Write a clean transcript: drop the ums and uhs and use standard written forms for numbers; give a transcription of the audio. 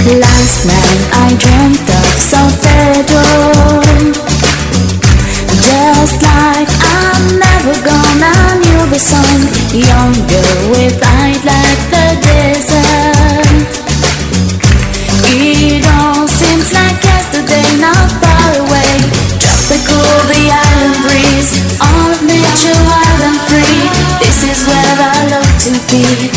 Last night I dreamt of Salvador. Just like I'm never gonna knew the song. Younger with eyes like the desert. It all seems like yesterday, not far away. Just the cool, the island breeze, all of nature wild and free. This is where I love to be.